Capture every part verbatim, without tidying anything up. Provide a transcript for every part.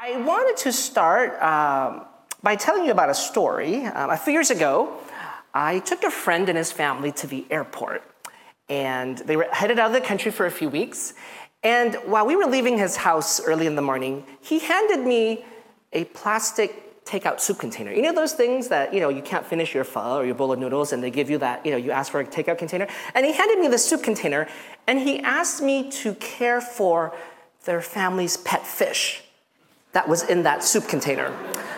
I wanted to start um, by telling you about a story. Um, a few years ago, I took a friend and his family to the airport, and they were headed out of the country for a few weeks. And while we were leaving his house early in the morning, he handed me a plastic takeout soup container. You know those things that, you know, you can't finish your pho or your bowl of noodles and they give you that, you know, you ask for a takeout container? And he handed me the soup container and he asked me to care for their family's pet fish that was in that soup container.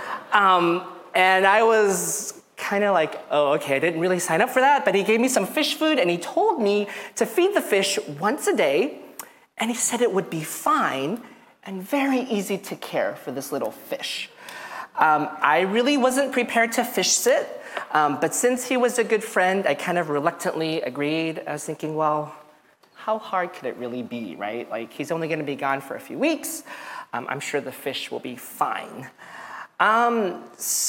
Um, and I was kind of like, oh, okay, I didn't really sign up for that, but he gave me some fish food and he told me to feed the fish once a day, and he said it would be fine and very easy to care for this little fish. Um, I really wasn't prepared to fish sit, um, but since he was a good friend, I kind of reluctantly agreed. I was thinking, well, how hard could it really be, right? Like, he's only gonna be gone for a few weeks. Um, I'm sure the fish will be fine. Um,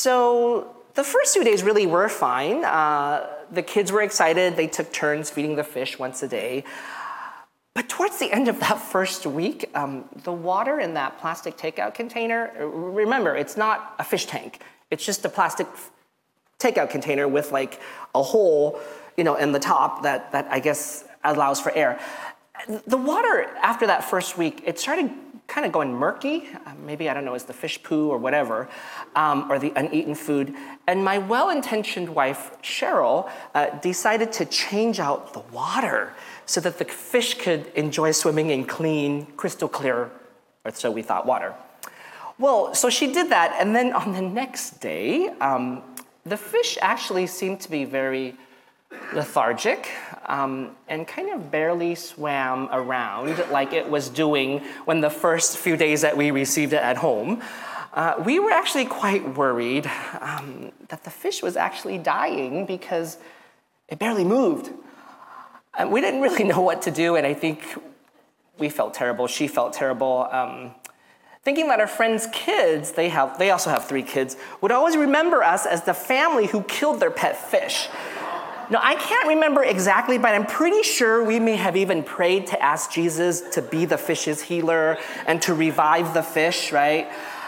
so the first few days really were fine. Uh, the kids were excited. They took turns feeding the fish once a day. But towards the end of that first week, um, the water in that plastic takeout container, remember, it's not a fish tank. It's just a plastic takeout container with like a hole, you know, in the top that, that I guess allows for air. The water after that first week, it started kind of going murky. Uh, maybe, I don't know, it's the fish poo or whatever, um, or the uneaten food. And my well-intentioned wife, Cheryl, uh, decided to change out the water so that the fish could enjoy swimming in clean, crystal clear, or so we thought, water. Well, so she did that, and then on the next day, um, the fish actually seemed to be very lethargic um, and kind of barely swam around like it was doing when the first few days that we received it at home. Uh, we were actually quite worried um, that the fish was actually dying because it barely moved. And we didn't really know what to do, and I think we felt terrible, she felt terrible, um, thinking that our friends' kids, they have, they also have three kids, would always remember us as the family who killed their pet fish. Now, I can't remember exactly, but I'm pretty sure we may have even prayed to ask Jesus to be the fish's healer and to revive the fish, right?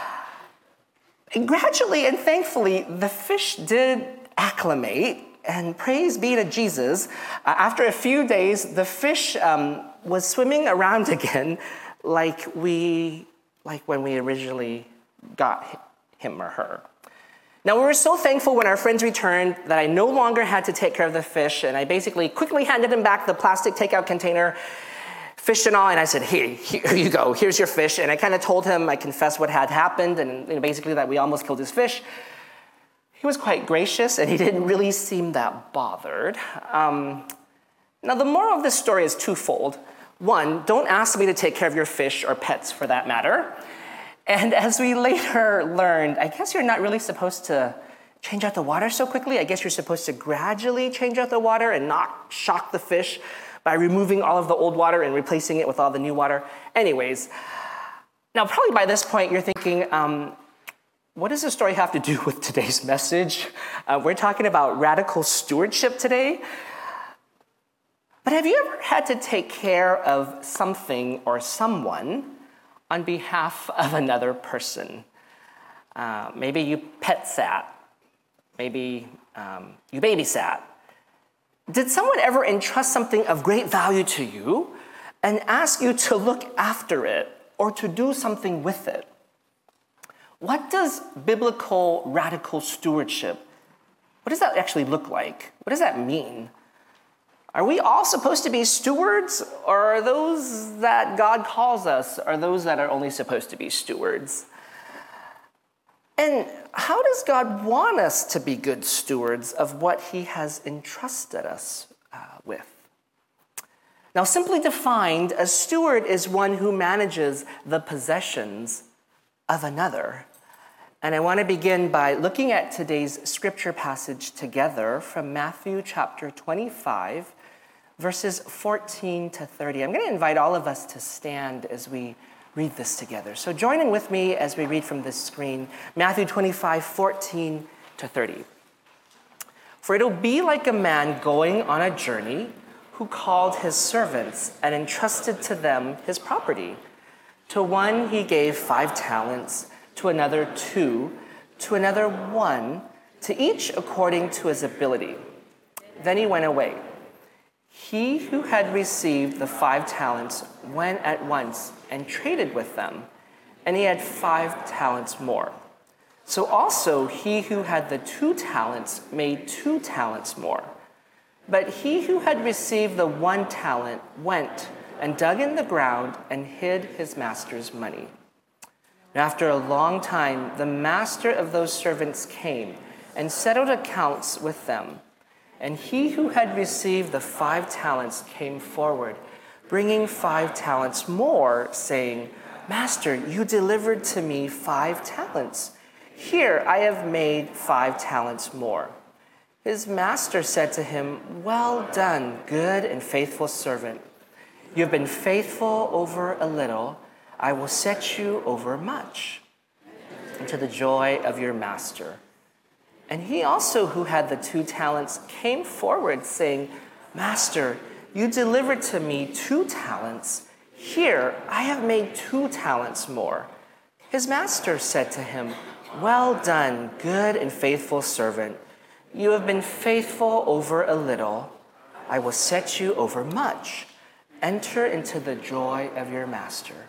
And gradually and thankfully, the fish did acclimate, and praise be to Jesus. Uh, after a few days, the fish um, was swimming around again like we, like when we originally got him or her. Now, we were so thankful when our friends returned that I no longer had to take care of the fish, and I basically quickly handed him back the plastic takeout container, fish and all, and I said, here, here you go, here's your fish. And I kind of told him, I confessed what had happened, and you know, basically that we almost killed his fish. He was quite gracious, and he didn't really seem that bothered. Um, now, the moral of this story is twofold. One, don't ask me to take care of your fish or pets for that matter. And as we later learned, I guess you're not really supposed to change out the water so quickly. I guess you're supposed to gradually change out the water and not shock the fish by removing all of the old water and replacing it with all the new water. Anyways, now probably by this point you're thinking, um, what does this story have to do with today's message? Uh, we're talking about radical stewardship today. But have you ever had to take care of something or someone on behalf of another person? Uh, maybe you pet sat. Maybe um, you babysat. Did someone ever entrust something of great value to you and ask you to look after it or to do something with it? What does biblical radical stewardship, what does that actually look like? What does that mean? Are we all supposed to be stewards, or are those that God calls us, are those that are only supposed to be stewards? And how does God want us to be good stewards of what he has entrusted us uh, with? Now, simply defined, a steward is one who manages the possessions of another. And I want to begin by looking at today's scripture passage together from Matthew chapter twenty-five, verses fourteen to thirty. I'm going to invite all of us to stand as we read this together. So join in with me as we read from this screen, Matthew twenty-five, fourteen to thirty. For it'll be like a man going on a journey who called his servants and entrusted to them his property. To one he gave five talents, to another two, to another one, to each according to his ability. Then he went away. He who had received the five talents went at once and traded with them, and he had five talents more. So also he who had the two talents made two talents more. But he who had received the one talent went and dug in the ground and hid his master's money. And after a long time, the master of those servants came and settled accounts with them. And he who had received the five talents came forward, bringing five talents more, saying, Master, you delivered to me five talents. Here I have made five talents more. His master said to him, Well done, good and faithful servant. You have been faithful over a little. I will set you over much. And to the joy of your master. And he also, who had the two talents, came forward, saying, Master, you delivered to me two talents. Here I have made two talents more. His master said to him, Well done, good and faithful servant. You have been faithful over a little. I will set you over much. Enter into the joy of your master.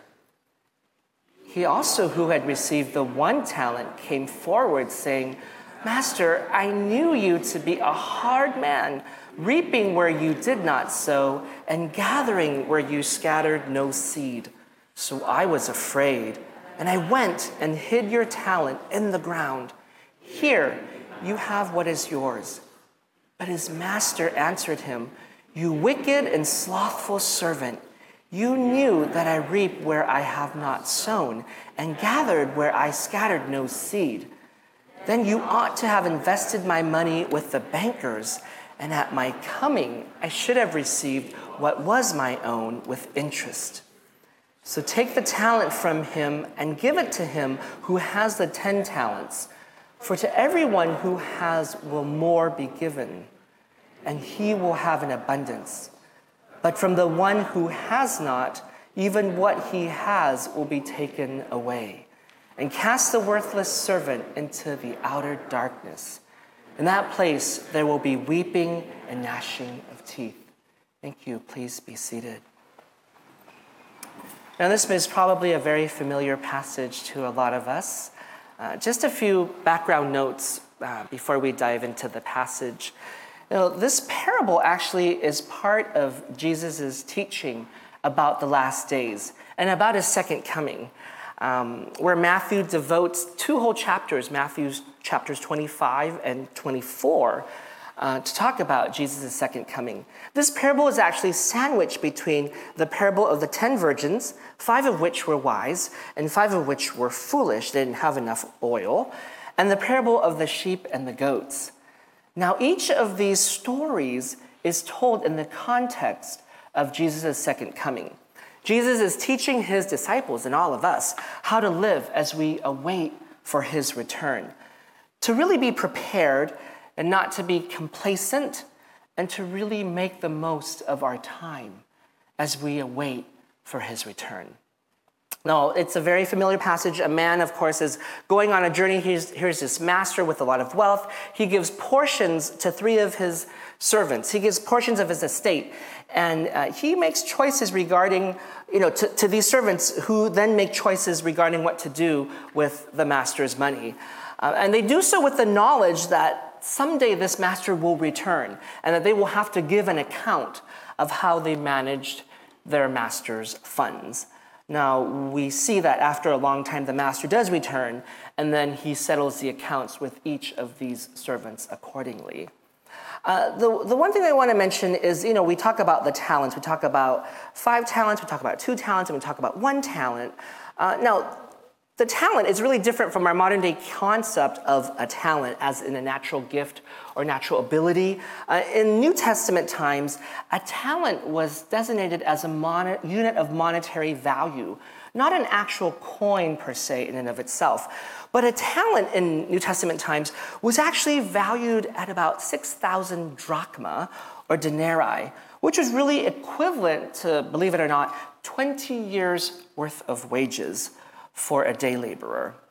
He also, who had received the one talent, came forward, saying, Master, I knew you to be a hard man, reaping where you did not sow, and gathering where you scattered no seed. So I was afraid, and I went and hid your talent in the ground. Here, you have what is yours. But his master answered him, You wicked and slothful servant, you knew that I reap where I have not sown, and gathered where I scattered no seed. Then you ought to have invested my money with the bankers, and at my coming I should have received what was my own with interest. So take the talent from him and give it to him who has the ten talents. For to everyone who has will more be given, and he will have an abundance. But from the one who has not, even what he has will be taken away. And cast the worthless servant into the outer darkness. In that place there will be weeping and gnashing of teeth. Thank you. Please be seated. Now this is probably a very familiar passage to a lot of us. Uh, just a few background notes uh, before we dive into the passage. You know, this parable actually is part of Jesus' teaching about the last days and about his second coming. Um, where Matthew devotes two whole chapters, Matthew's chapters twenty-five and twenty-four, uh, to talk about Jesus' second coming. This parable is actually sandwiched between the parable of the ten virgins, five of which were wise, and five of which were foolish, they didn't have enough oil, and the parable of the sheep and the goats. Now, each of these stories is told in the context of Jesus' second coming. Jesus is teaching his disciples and all of us how to live as we await for his return, to really be prepared and not to be complacent, and to really make the most of our time as we await for his return. Now, it's a very familiar passage. A man, of course, is going on a journey. Here's, here's this master with a lot of wealth. He gives portions to three of his servants. He gives portions of his estate. And uh, he makes choices regarding, you know, to, to these servants who then make choices regarding what to do with the master's money. Uh, and they do so with the knowledge that someday this master will return and that they will have to give an account of how they managed their master's funds. Now, we see that after a long time, the master does return, and then he settles the accounts with each of these servants accordingly. Uh, the, the one thing I want to mention is, you know, we talk about the talents. We talk about five talents, we talk about two talents, and we talk about one talent. Uh, now, the talent is really different from our modern day concept of a talent as in a natural gift or natural ability. Uh, in New Testament times, a talent was designated as a mon- unit of monetary value, not an actual coin per se in and of itself. But a talent in New Testament times was actually valued at about six thousand drachma or denarii, which was really equivalent to, believe it or not, twenty years worth of wages for a day laborer.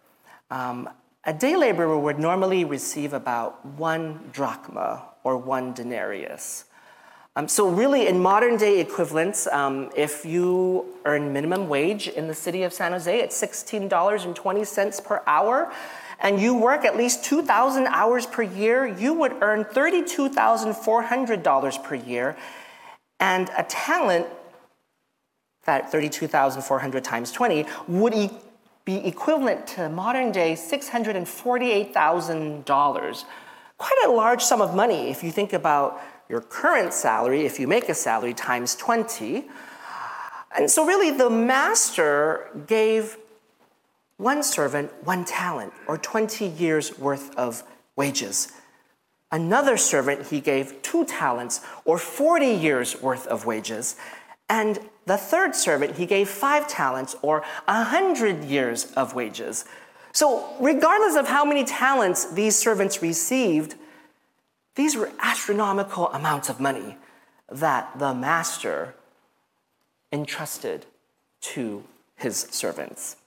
Um, a day laborer would normally receive about one drachma or one denarius. Um, so really, in modern day equivalents, um, if you earn minimum wage in the city of San Jose, it's sixteen dollars and twenty cents per hour, and you work at least two thousand hours per year, you would earn thirty-two thousand four hundred dollars per year, and a talent, that thirty-two thousand four hundred times twenty, would e- be equivalent to modern day six hundred forty-eight thousand dollars. Quite a large sum of money if you think about your current salary, if you make a salary, times twenty. And so really the master gave one servant one talent, or twenty years worth of wages. Another servant he gave two talents, or forty years worth of wages. And the third servant he gave five talents, or one hundred years of wages. So regardless of how many talents these servants received, these were astronomical amounts of money that the master entrusted to his servants.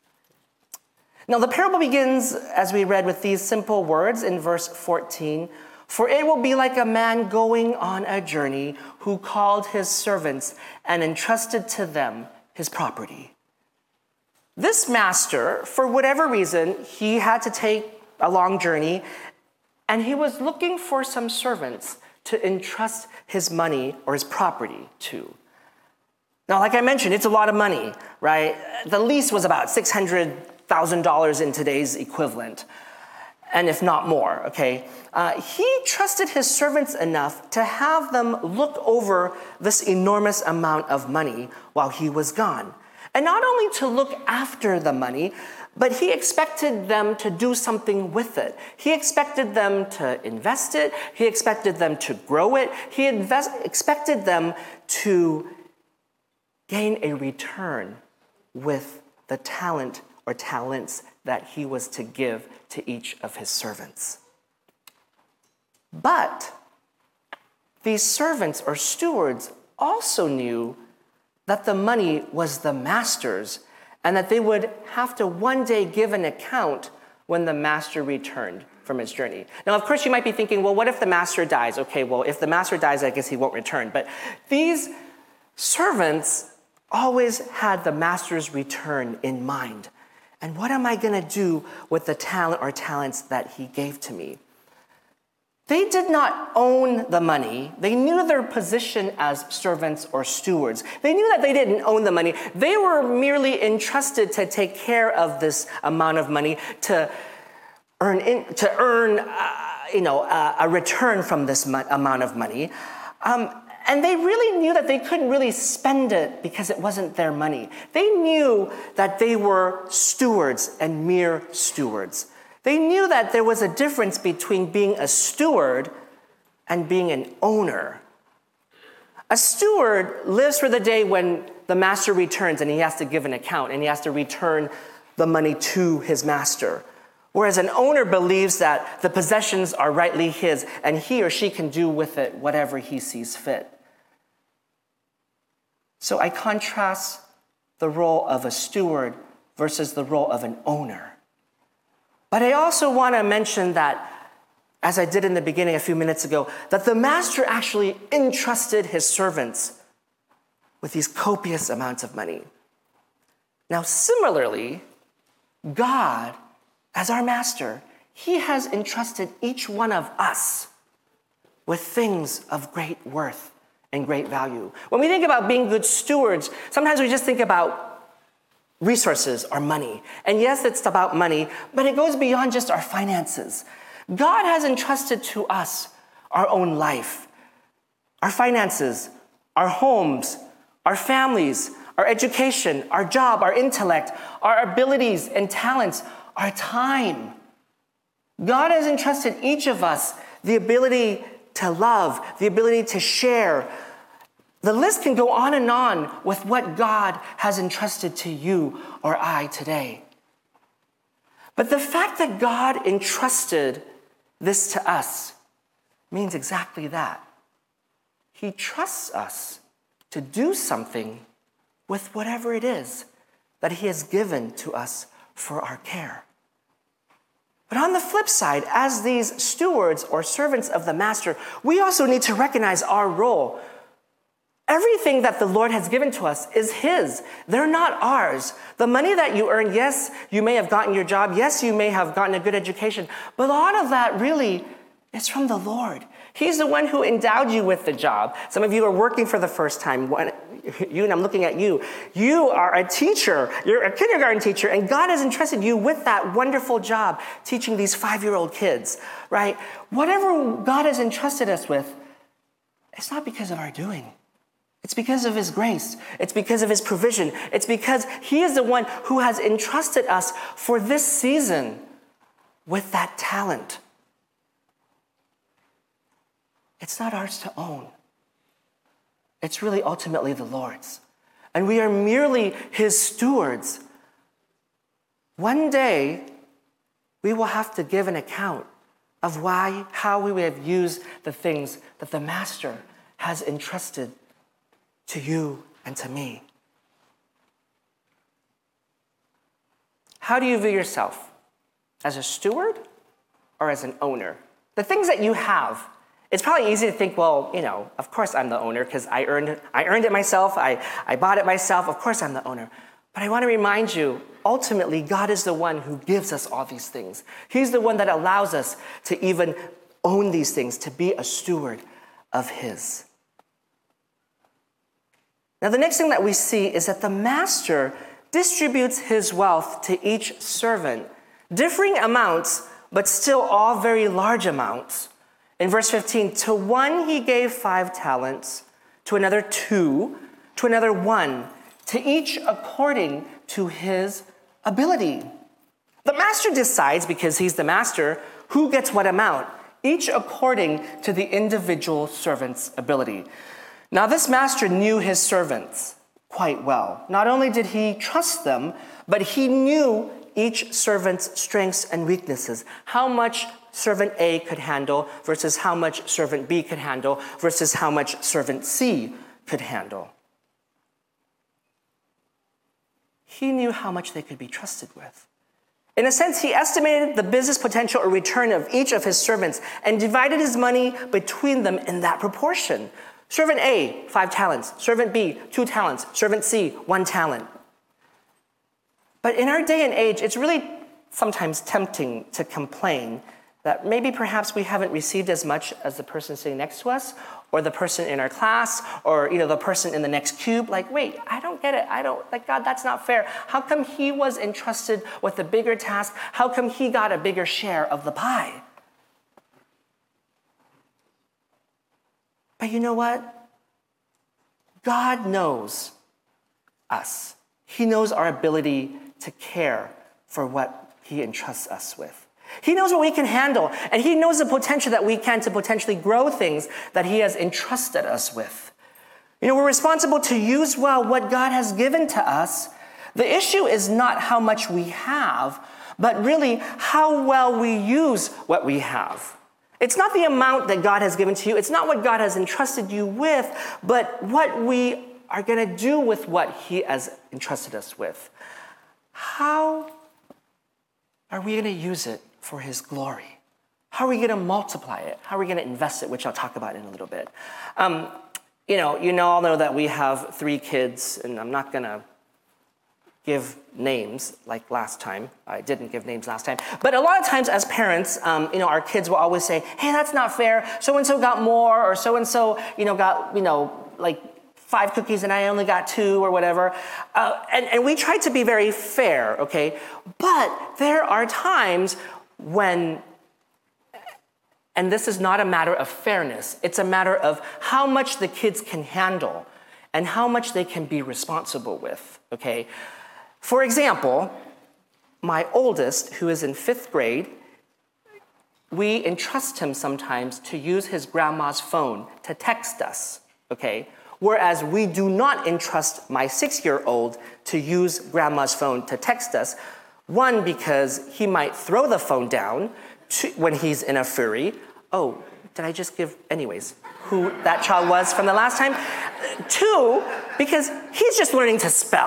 Now, the parable begins, as we read, with these simple words in verse fourteen. For it will be like a man going on a journey who called his servants and entrusted to them his property. This master, for whatever reason, he had to take a long journey, and he was looking for some servants to entrust his money or his property to. Now, like I mentioned, it's a lot of money, right? The lease was about six hundred thousand dollars in today's equivalent, and if not more, okay? Uh, he trusted his servants enough to have them look over this enormous amount of money while he was gone. And not only to look after the money, but he expected them to do something with it. He expected them to invest it. He expected them to grow it. He invest, expected them to gain a return with the talent or talents that he was to give to each of his servants. But these servants or stewards also knew that the money was the master's, and that they would have to one day give an account when the master returned from his journey. Now, of course, you might be thinking, well, what if the master dies? Okay, well, if the master dies, I guess he won't return. But these servants always had the master's return in mind. And what am I going to do with the talent or talents that he gave to me? They did not own the money. They knew their position as servants or stewards. They knew that they didn't own the money. They were merely entrusted to take care of this amount of money, to earn, in, to earn, uh, you know, uh, a return from this mo- amount of money. Um, and they really knew that they couldn't really spend it because it wasn't their money. They knew that they were stewards and mere stewards. They knew that there was a difference between being a steward and being an owner. A steward lives for the day when the master returns and he has to give an account and he has to return the money to his master. Whereas an owner believes that the possessions are rightly his and he or she can do with it whatever he sees fit. So I contrast the role of a steward versus the role of an owner. But I also want to mention that, as I did in the beginning a few minutes ago, that the master actually entrusted his servants with these copious amounts of money. Now, similarly, God, as our master, he has entrusted each one of us with things of great worth and great value. When we think about being good stewards, sometimes we just think about resources or money. And yes, it's about money, but it goes beyond just our finances. God has entrusted to us our own life, our finances, our homes, our families, our education, our job, our intellect, our abilities and talents, our time. God has entrusted each of us the ability to love, the ability to share. The list can go on and on with what God has entrusted to you or I today. But the fact that God entrusted this to us means exactly that. He trusts us to do something with whatever it is that he has given to us for our care. But on the flip side, as these stewards or servants of the master, we also need to recognize our role. Everything that the Lord has given to us is his. They're not ours. The money that you earn, yes, you may have gotten your job. Yes, you may have gotten a good education. But a lot of that really is from the Lord. He's the one who endowed you with the job. Some of you are working for the first time. When, you and I'm looking at you. You are a teacher. You're a kindergarten teacher, and God has entrusted you with that wonderful job, teaching these five-year-old kids, right? Whatever God has entrusted us with, it's not because of our doing. It's because of his grace. It's because of his provision. It's because he is the one who has entrusted us for this season with that talent. It's not ours to own. It's really ultimately the Lord's. And we are merely his stewards. One day, we will have to give an account of why, how we have used the things that the master has entrusted to you and to me. How do you view yourself? As a steward or as an owner? The things that you have, it's probably easy to think, well, you know, of course I'm the owner because I earned it. I earned it myself. I, I bought it myself. Of course I'm the owner. But I want to remind you, ultimately, God is the one who gives us all these things. He's the one that allows us to even own these things, to be a steward of his. Now, the next thing that we see is that the master distributes his wealth to each servant, differing amounts, but still all very large amounts. In verse fifteen, to one he gave five talents, to another two, to another one, to each according to his ability. The master decides, because he's the master, who gets what amount, each according to the individual servant's ability. Now, this master knew his servants quite well. Not only did he trust them, but he knew each servant's strengths and weaknesses, how much servant A could handle versus how much servant B could handle versus how much servant C could handle. He knew how much they could be trusted with. In a sense, he estimated the business potential or return of each of his servants and divided his money between them in that proportion. Servant A, five talents. Servant B, two talents. Servant C, one talent. But in our day and age, it's really sometimes tempting to complain that maybe perhaps we haven't received as much as the person sitting next to us, or the person in our class, or you know, the person in the next cube. Like, wait, I don't get it. I don't, like, God, that's not fair. How come he was entrusted with a bigger task? How come he got a bigger share of the pie? But you know what? God knows us. He knows our ability to care for what he entrusts us with. He knows what we can handle, and he knows the potential that we can to potentially grow things that he has entrusted us with. You know, we're responsible to use well what God has given to us. The issue is not how much we have, but really how well we use what we have. It's not the amount that God has given to you. It's not what God has entrusted you with, but what we are going to do with what he has entrusted us with. How are we going to use it for his glory? How are we going to multiply it? How are we going to invest it, which I'll talk about in a little bit. Um, you know, you all know that we have three kids, and I'm not going to give names like last time. I didn't give names last time. But a lot of times as parents, um, you know, our kids will always say, hey, that's not fair. So-and-so got more, or so-and-so, you know, got, you know, like five cookies and I only got two or whatever. Uh, and, and we try to be very fair, okay? But there are times when, and this is not a matter of fairness, it's a matter of how much the kids can handle and how much they can be responsible with, okay? For example, my oldest, who is in fifth grade, we entrust him sometimes to use his grandma's phone to text us, okay? Whereas we do not entrust my six-year-old to use grandma's phone to text us. One, because he might throw the phone down to, when he's in a fury. Oh, did I just give, anyways, who that child was from the last time? Two, because he's just learning to spell,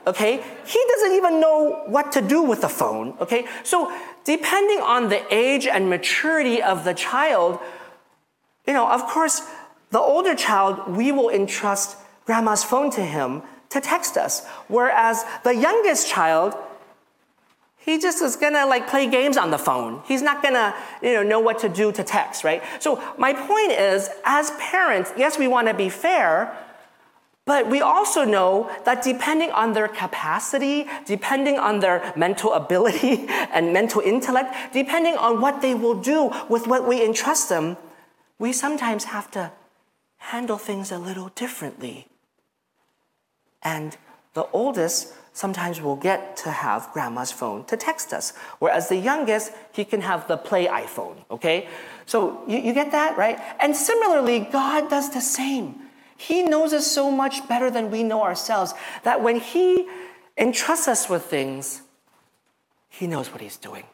okay? He doesn't even know what to do with the phone, okay? So depending on the age and maturity of the child, you know, of course, the older child, we will entrust grandma's phone to him to text us. Whereas the youngest child, he just is gonna like play games on the phone. He's not gonna, you know, know what to do to text, right? So my point is, as parents, yes, we wanna be fair, but we also know that depending on their capacity, depending on their mental ability and mental intellect, depending on what they will do with what we entrust them, we sometimes have to handle things a little differently. And the oldest sometimes will get to have grandma's phone to text us, whereas the youngest, he can have the play iPhone, okay? So you, you get that, right? And similarly, God does the same. He knows us so much better than we know ourselves that when he entrusts us with things, he knows what he's doing.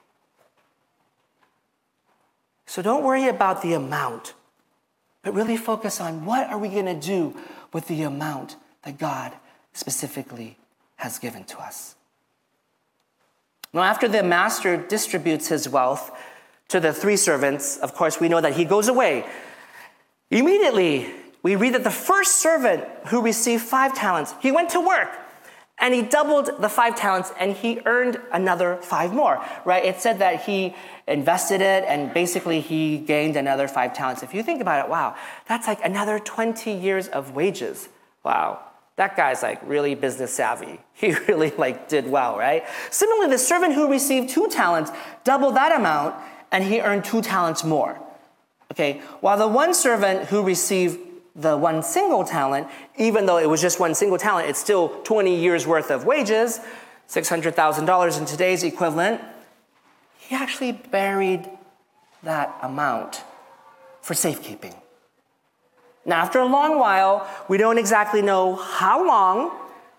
So don't worry about the amount, but really focus on what are we going to do with the amount that God specifically has given to us. Now, after the master distributes his wealth to the three servants, of course, we know that he goes away. Immediately, we read that the first servant who received five talents, he went to work and he doubled the five talents and he earned another five more, right? It said that he invested it and basically he gained another five talents. If you think about it, wow, that's like another twenty years of wages. Wow, that guy's like really business savvy. He really like did well, right? Similarly, the servant who received two talents doubled that amount and he earned two talents more. Okay, while the one servant who received the one single talent, even though it was just one single talent, it's still twenty years worth of wages, six hundred thousand dollars in today's equivalent. He actually buried that amount for safekeeping. Now, after a long while, we don't exactly know how long,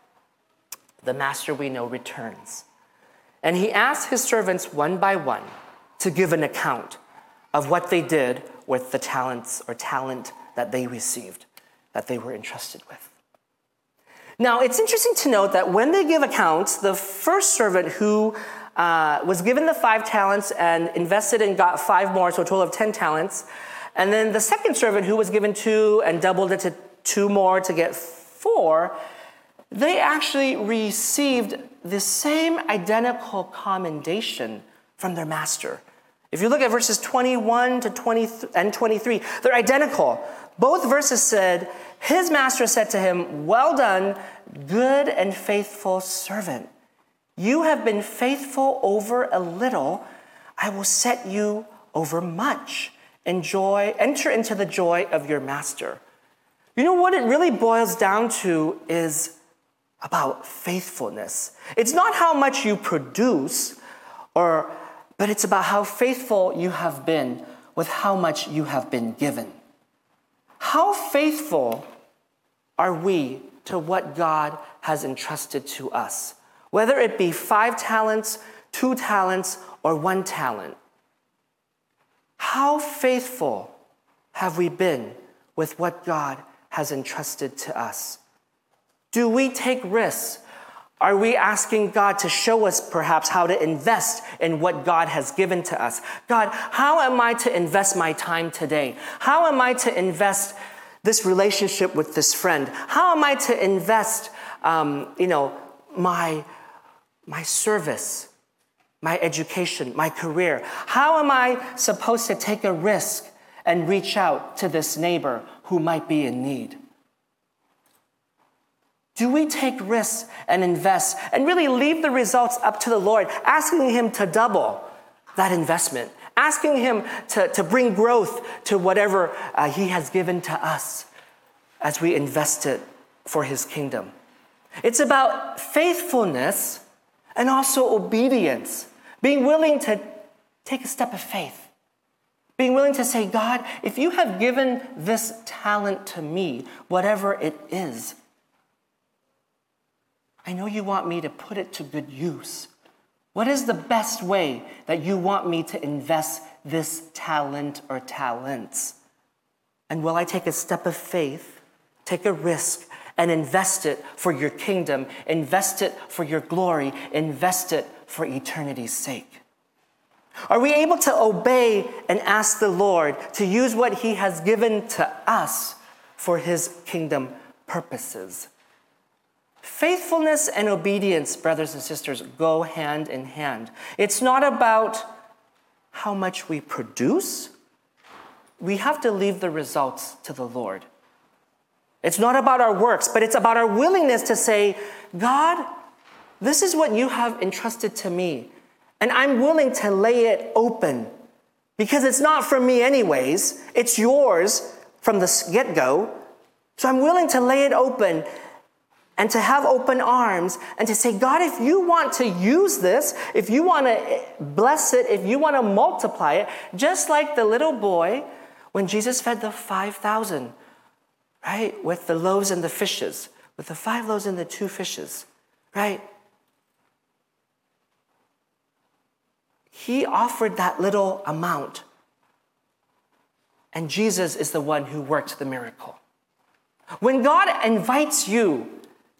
the master we know returns. And he asks his servants one by one to give an account of what they did with the talents or talent that they received, that they were entrusted with. Now, it's interesting to note that when they give accounts, the first servant who uh, was given the five talents and invested and got five more, so a total of ten talents, and then the second servant who was given two and doubled it to two more to get four, they actually received the same identical commendation from their master. If you look at verses twenty-one to twenty and twenty-three, they're identical. Both verses said, his master said to him, "Well done, good and faithful servant. You have been faithful over a little. I will set you over much. Enjoy, enter into the joy of your master." You know what it really boils down to is about faithfulness. It's not how much you produce, or, but it's about how faithful you have been with how much you have been given. How faithful are we to what God has entrusted to us? Whether it be five talents, two talents, or one talent. How faithful have we been with what God has entrusted to us? Do we take risks? Are we asking God to show us perhaps how to invest in what God has given to us? God, how am I to invest my time today? How am I to invest this relationship with this friend? How am I to invest, um, you know, my, my service, my education, my career? How am I supposed to take a risk and reach out to this neighbor who might be in need? Do we take risks and invest and really leave the results up to the Lord, asking him to double that investment, asking him to, to bring growth to whatever uh, he has given to us as we invest it for his kingdom? It's about faithfulness and also obedience, being willing to take a step of faith, being willing to say, God, if you have given this talent to me, whatever it is, I know you want me to put it to good use. What is the best way that you want me to invest this talent or talents? And will I take a step of faith, take a risk, and invest it for your kingdom, invest it for your glory, invest it for eternity's sake? Are we able to obey and ask the Lord to use what he has given to us for his kingdom purposes? Faithfulness and obedience, brothers and sisters, go hand in hand. It's not about how much we produce. We have to leave the results to the Lord. It's not about our works, but it's about our willingness to say, God, this is what you have entrusted to me, and I'm willing to lay it open because it's not from me anyways. It's yours from the get-go. So I'm willing to lay it open and to have open arms and to say, God, if you want to use this, if you want to bless it, if you want to multiply it, just like the little boy when Jesus fed the five thousand, right? With the loaves and the fishes, with the five loaves and the two fishes, right? He offered that little amount, and Jesus is the one who worked the miracle. When God invites you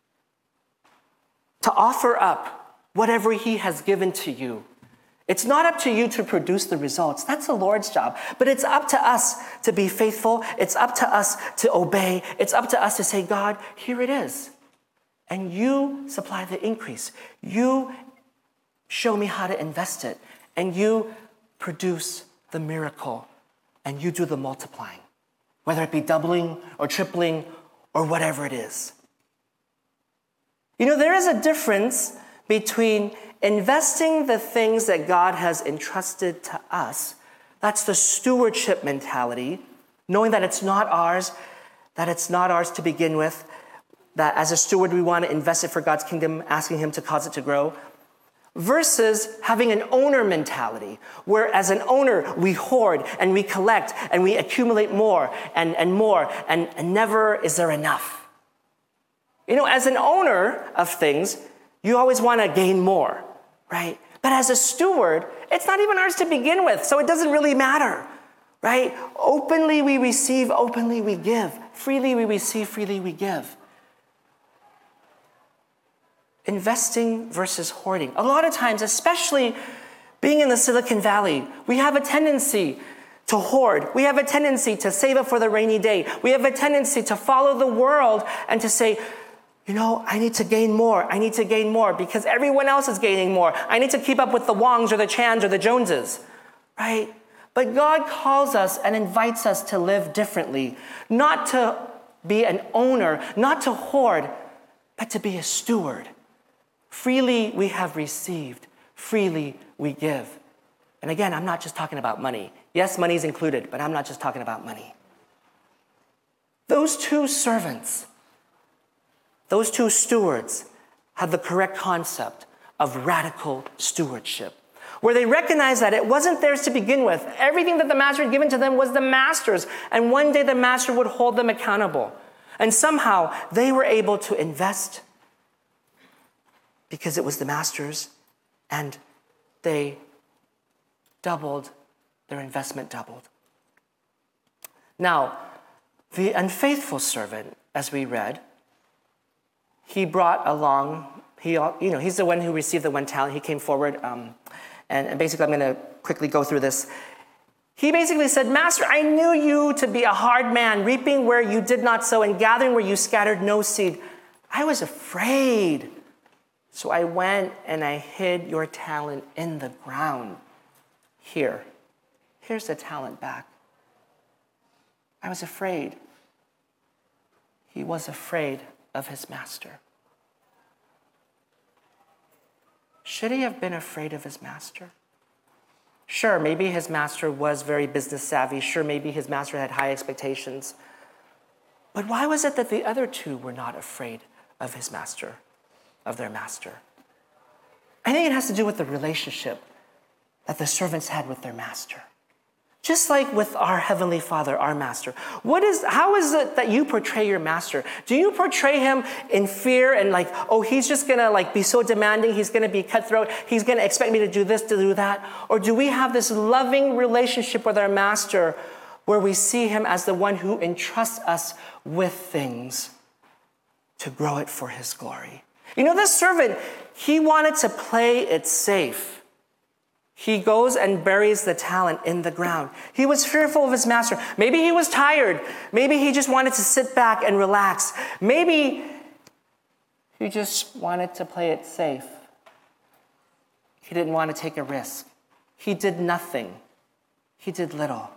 to offer up whatever he has given to you, it's not up to you to produce the results. That's the Lord's job. But it's up to us to be faithful. It's up to us to obey. It's up to us to say, God, here it is. And you supply the increase. You show me how to invest it. And you produce the miracle. And you do the multiplying, whether it be doubling or tripling or whatever it is. You know, there is a difference between investing the things that God has entrusted to us. That's the stewardship mentality, knowing that it's not ours, that it's not ours to begin with, that as a steward we want to invest it for God's kingdom, asking him to cause it to grow, versus having an owner mentality, where as an owner we hoard and we collect and we accumulate more and, and more, and, and never is there enough. You know, as an owner of things, you always want to gain more, right? But as a steward, it's not even ours to begin with, so it doesn't really matter, right? Openly we receive, openly we give. Freely we receive, freely we give. Investing versus hoarding. A lot of times, especially being in the Silicon Valley, we have a tendency to hoard. We have a tendency to save up for the rainy day. We have a tendency to follow the world and to say, you know, I need to gain more. I need to gain more because everyone else is gaining more. I need to keep up with the Wongs or the Chans or the Joneses, right? But God calls us and invites us to live differently, not to be an owner, not to hoard, but to be a steward. Freely we have received, freely we give. And again, I'm not just talking about money. Yes, money is included, but I'm not just talking about money. Those two servants, those two stewards had the correct concept of radical stewardship, where they recognized that it wasn't theirs to begin with. Everything that the master had given to them was the master's, and one day the master would hold them accountable. And somehow they were able to invest because it was the master's, and they doubled, their investment doubled. Now, the unfaithful servant, as we read, he brought along, he, you know, he's the one who received the one talent. He came forward, um, and, and basically I'm going to quickly go through this. He basically said, Master, I knew you to be a hard man, reaping where you did not sow and gathering where you scattered no seed. I was afraid. So I went and I hid your talent in the ground. Here, here's the talent back. I was afraid. He was afraid of his master. Should he have been afraid of his master? Sure, maybe his master was very business savvy. Sure, maybe his master had high expectations. But why was it that the other two were not afraid of his master, of their master? I think it has to do with the relationship that the servants had with their master. Just like with our Heavenly Father, our master. What is, how is it that you portray your master? Do you portray him in fear and like, oh, he's just gonna like be so demanding, he's gonna be cutthroat, he's gonna expect me to do this, to do that? Or do we have this loving relationship with our master where we see him as the one who entrusts us with things to grow it for his glory. You know, this servant, he wanted to play it safe. He goes and buries the talent in the ground. He was fearful of his master. Maybe he was tired. Maybe he just wanted to sit back and relax. Maybe he just wanted to play it safe. He didn't want to take a risk. He did nothing. He did little.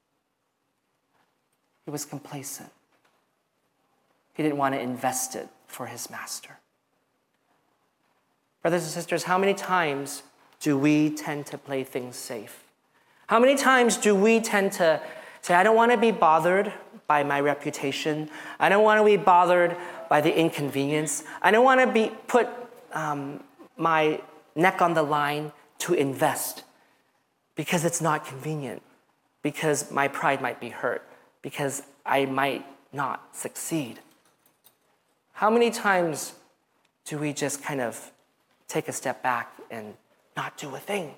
He was complacent. He didn't want to invest it for his master. Brothers and sisters, how many times do we tend to play things safe? How many times do we tend to say, I don't want to be bothered by my reputation. I don't want to be bothered by the inconvenience. I don't want to be put um, my neck on the line to invest because it's not convenient, because my pride might be hurt, because I might not succeed. How many times do we just kind of take a step back and not do a thing?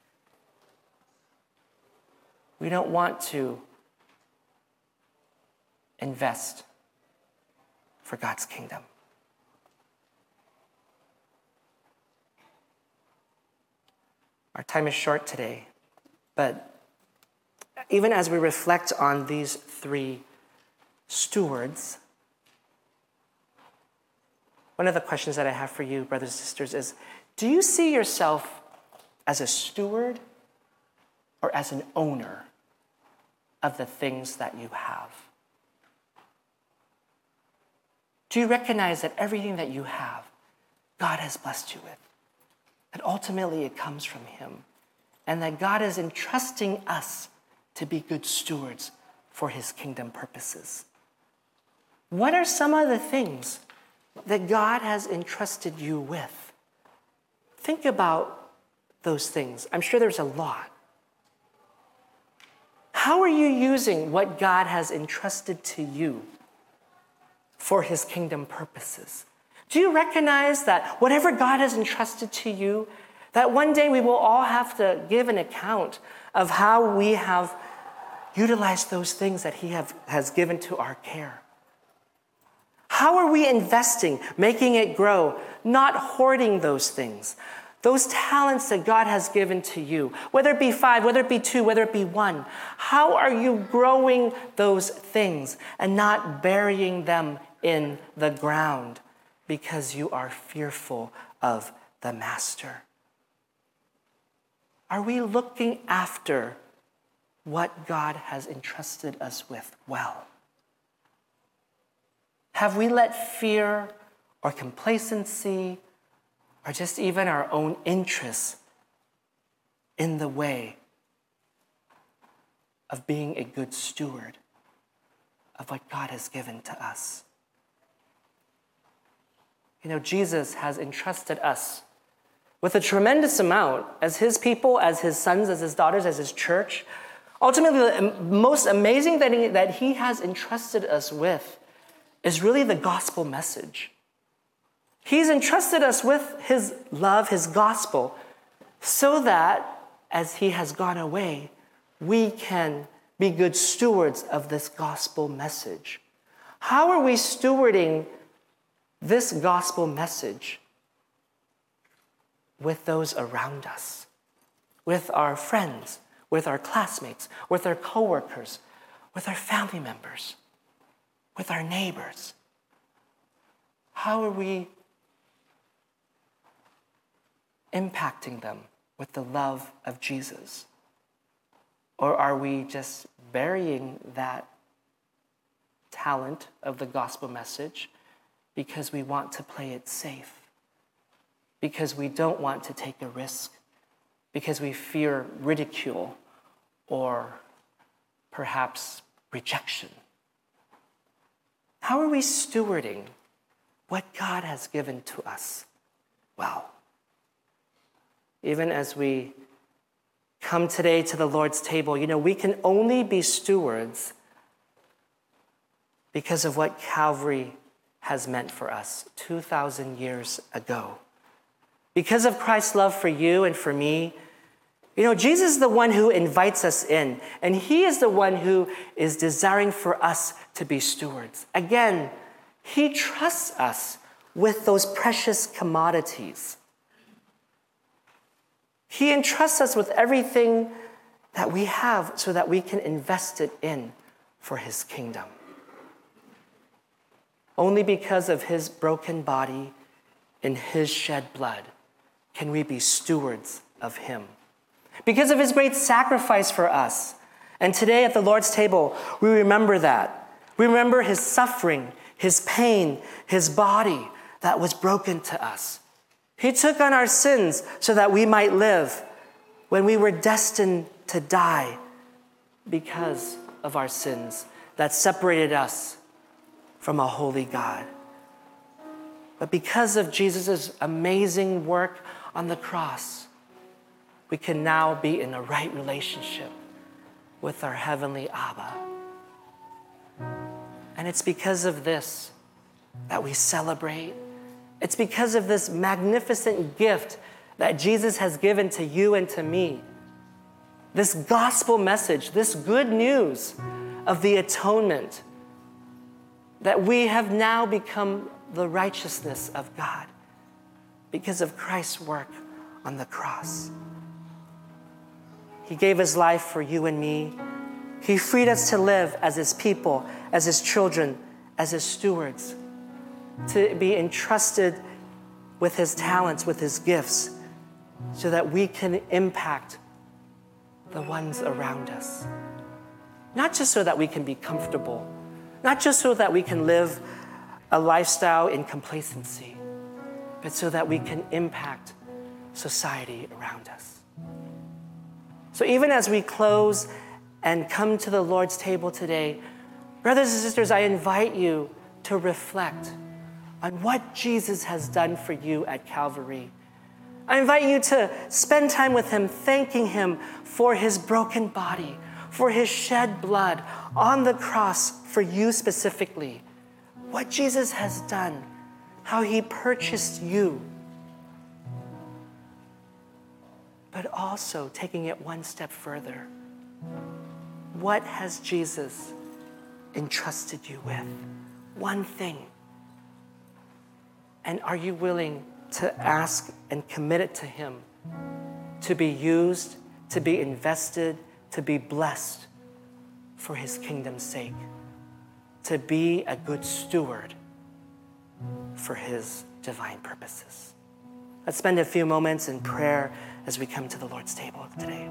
We don't want to invest for God's kingdom. Our time is short today, but even as we reflect on these three stewards, one of the questions that I have for you, brothers and sisters, is, do you see yourself as a steward or as an owner of the things that you have? Do you recognize that everything that you have, God has blessed you with? That ultimately it comes from him, and that God is entrusting us to be good stewards for his kingdom purposes. What are some of the things that God has entrusted you with? Think about those things. I'm sure there's a lot. How are you using what God has entrusted to you for his kingdom purposes? Do you recognize that whatever God has entrusted to you, that one day we will all have to give an account of how we have utilized those things that he have, has given to our care? How are we investing, making it grow, not hoarding those things? Those talents that God has given to you, whether it be five, whether it be two, whether it be one, how are you growing those things and not burying them in the ground because you are fearful of the master? Are we looking after what God has entrusted us with well? Have we let fear or complacency or just even our own interests in the way of being a good steward of what God has given to us? You know, Jesus has entrusted us with a tremendous amount as his people, as his sons, as his daughters, as his church. Ultimately, the most amazing that he, that he has entrusted us with is really the gospel message. He's entrusted us with his love, his gospel, so that as he has gone away, we can be good stewards of this gospel message. How are we stewarding this gospel message with those around us, with our friends, with our classmates, with our coworkers, with our family members, with our neighbors? How are we impacting them with the love of Jesus? Or are we just burying that talent of the gospel message because we want to play it safe, because we don't want to take a risk, because we fear ridicule or perhaps rejection? How are we stewarding what God has given to us well? Even as we come today to the Lord's table, you know, we can only be stewards because of what Calvary has meant for us two thousand years ago. Because of Christ's love for you and for me, you know, Jesus is the one who invites us in, and he is the one who is desiring for us to be stewards. Again, He trusts us with those precious commodities. He entrusts us with everything that we have so that we can invest it in for his kingdom. Only because of his broken body and his shed blood can we be stewards of him. Because of his great sacrifice for us. And today at the Lord's table, we remember that. We remember his suffering, his pain, his body that was broken to us. He took on our sins so that we might live when we were destined to die because of our sins that separated us from a holy God. But because of Jesus' amazing work on the cross, we can now be in a right relationship with our heavenly Abba. And it's because of this that we celebrate. It's because of this magnificent gift that Jesus has given to you and to me. This gospel message, this good news of the atonement, that we have now become the righteousness of God because of Christ's work on the cross. He gave his life for you and me. He freed us to live as his people, as his children, as his stewards, to be entrusted with his talents, with his gifts, so that we can impact the ones around us. Not just so that we can be comfortable, not just so that we can live a lifestyle in complacency, but so that we can impact society around us. So even as we close and come to the Lord's table today, brothers and sisters, I invite you to reflect on what Jesus has done for you at Calvary. I invite you to spend time with him, thanking him for his broken body, for his shed blood on the cross for you specifically. What Jesus has done, how he purchased you. But also taking it one step further. What has Jesus entrusted you with? One thing. And are you willing to ask and commit it to him to be used, to be invested, to be blessed for his kingdom's sake, to be a good steward for his divine purposes? Let's spend a few moments in prayer as we come to the Lord's table today.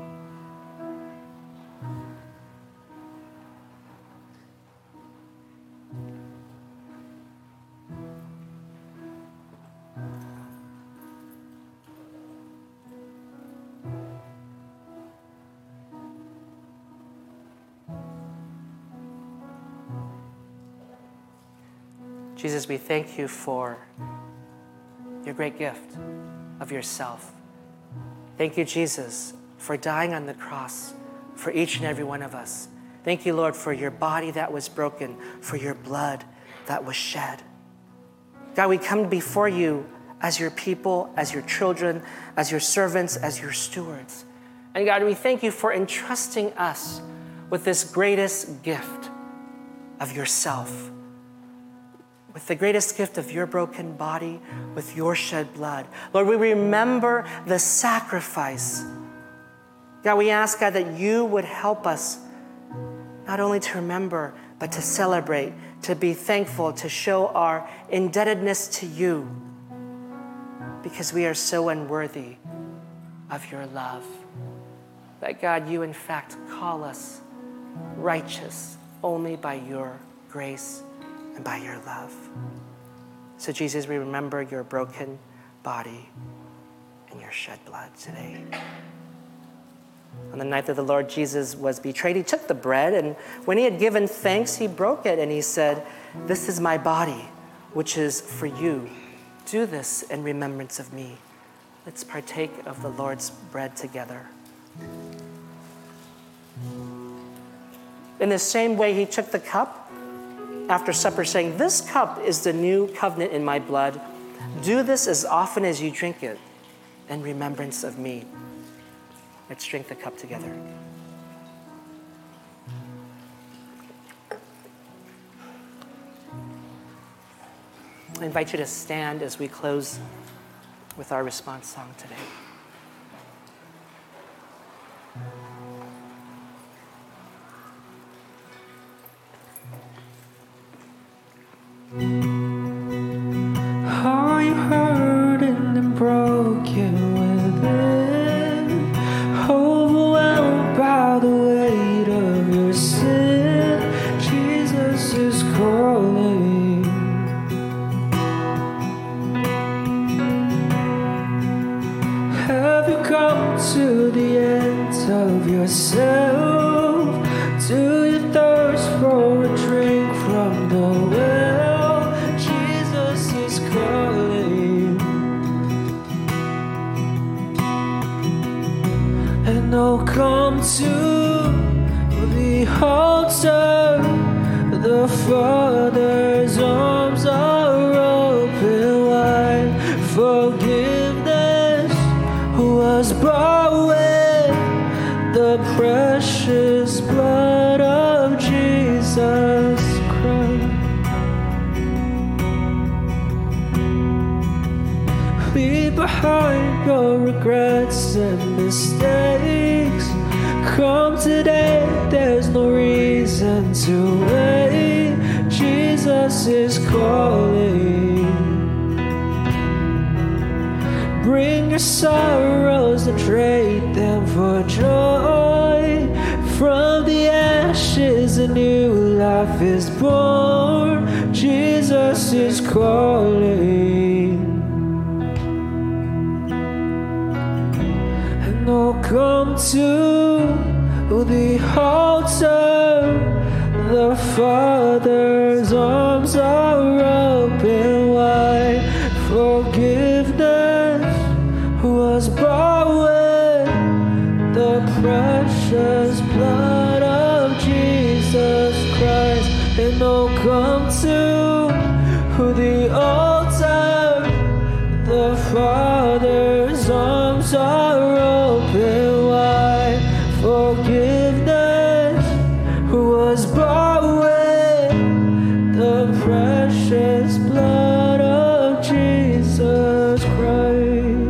Jesus, we thank you for your great gift of yourself. Thank you, Jesus, for dying on the cross for each and every one of us. Thank you, Lord, for your body that was broken, for your blood that was shed. God, we come before you as your people, as your children, as your servants, as your stewards. And God, we thank you for entrusting us with this greatest gift of yourself, with the greatest gift of your broken body, with your shed blood. Lord, we remember the sacrifice. God, we ask, God, that you would help us not only to remember, but to celebrate, to be thankful, to show our indebtedness to you, because we are so unworthy of your love. That, God, you in fact call us righteous only by your grace and by your love. So Jesus, we remember your broken body and your shed blood today. On the night that the Lord Jesus was betrayed, he took the bread, and when he had given thanks, he broke it, and he said, "This is my body, which is for you. Do this in remembrance of me." Let's partake of the Lord's bread together. In the same way, he took the cup after supper, saying, "This cup is the new covenant in my blood. Do this as often as you drink it in remembrance of me." Let's drink the cup together. I invite you to stand as we close with our response song today. Are you hurting and broken within, overwhelmed by the weight of your sin? Jesus is calling. Have you come to the end of yourself? Do you thirst for a drink from the well? Jesus is calling. And oh, come to the altar. The Father's arms are open wide. Forgiveness was bought with the precious blood of Jesus Christ. Leave behind your regrets and mistakes. Come today, there's no reason to wait. Jesus is calling. Bring your sorrows and trade them for joy. From the ashes a new life is born. Jesus is calling. And oh, come to the altar. The Father's arms are open wide. Forgiveness was bought with the precious blood of Jesus Christ. And oh, come to the altar. The Father's arms are open wide. Forgiveness was bought with the precious blood of Jesus Christ.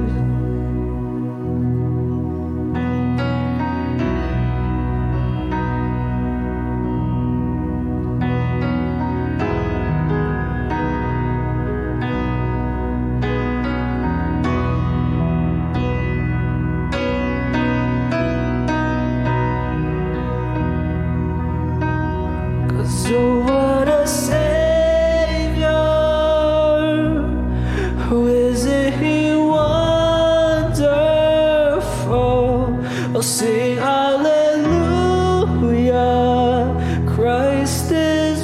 So what a Savior, who is He wonderful? Oh, sing hallelujah, Christ is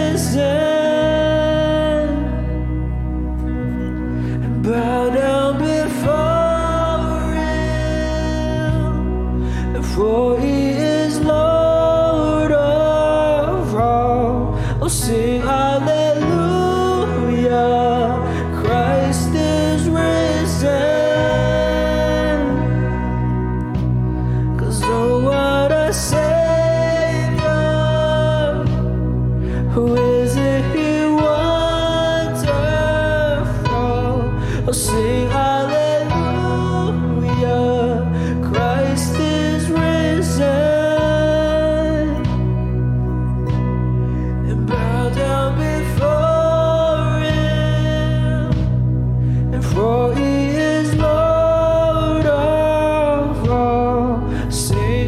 risen. And bow down before Him, for He is Lord. Oh, sing hallelujah, Christ is risen. 'Cause oh, what a Savior, who is He wonderful? Oh, sing hallelujah, Christ is risen. For He is Lord of all. Sing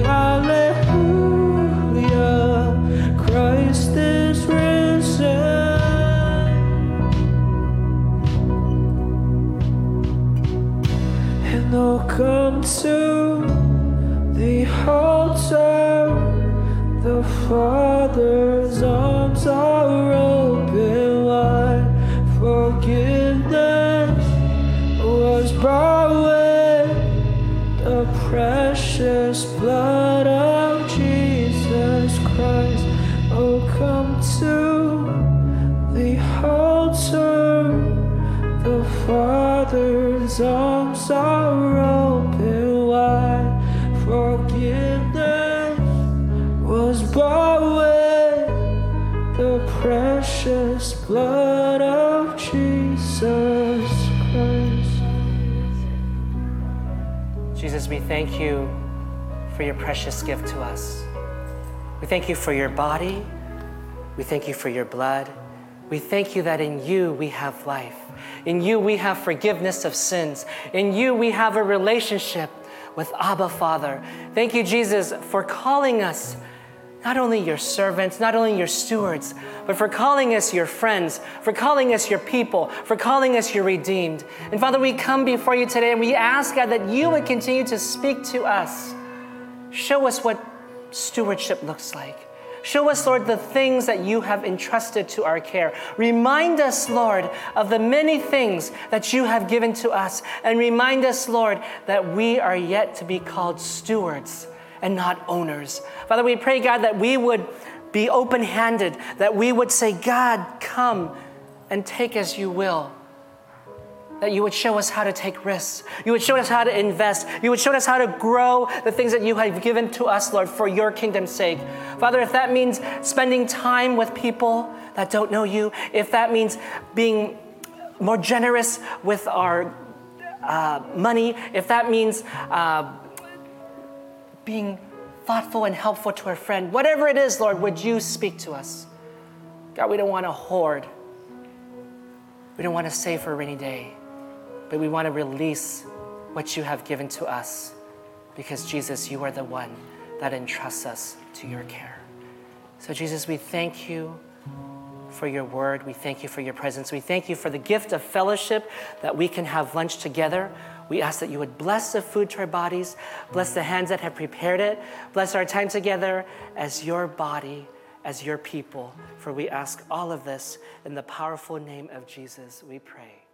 hallelujah, Christ is risen. And oh, come to the altar. The Father's arms are open wide. Forgiveness was bought with the precious blood of Jesus Christ. Oh, come to the altar. The Father's arms are open wide. Forgiveness was bought with the precious blood of Jesus. Jesus, we thank you for your precious gift to us. We thank you for your body. We thank you for your blood. We thank you that in you we have life. In you we have forgiveness of sins. In you we have a relationship with Abba Father. Thank you, Jesus, for calling us not only your servants, not only your stewards, but for calling us your friends, for calling us your people, for calling us your redeemed. And Father, we come before you today and we ask, God, that you would continue to speak to us. Show us what stewardship looks like. Show us, Lord, the things that you have entrusted to our care. Remind us, Lord, of the many things that you have given to us. And remind us, Lord, that we are yet to be called stewards and not owners. Father, we pray, God, that we would be open-handed, that we would say, God, come and take as you will. That you would show us how to take risks. You would show us how to invest. You would show us how to grow the things that you have given to us, Lord, for your kingdom's sake. Father, if that means spending time with people that don't know you, if that means being more generous with our uh, money, if that means uh, being thoughtful and helpful to a friend, whatever it is, Lord, would you speak to us? God, we don't want to hoard. We don't want to save for a rainy day, but we want to release what you have given to us because, Jesus, you are the one that entrusts us to your care. So, Jesus, we thank you for your word. We thank you for your presence. We thank you for the gift of fellowship that we can have lunch together. We ask that you would bless the food to our bodies, bless the hands that have prepared it, bless our time together as your body, as your people. For we ask all of this in the powerful name of Jesus, we pray.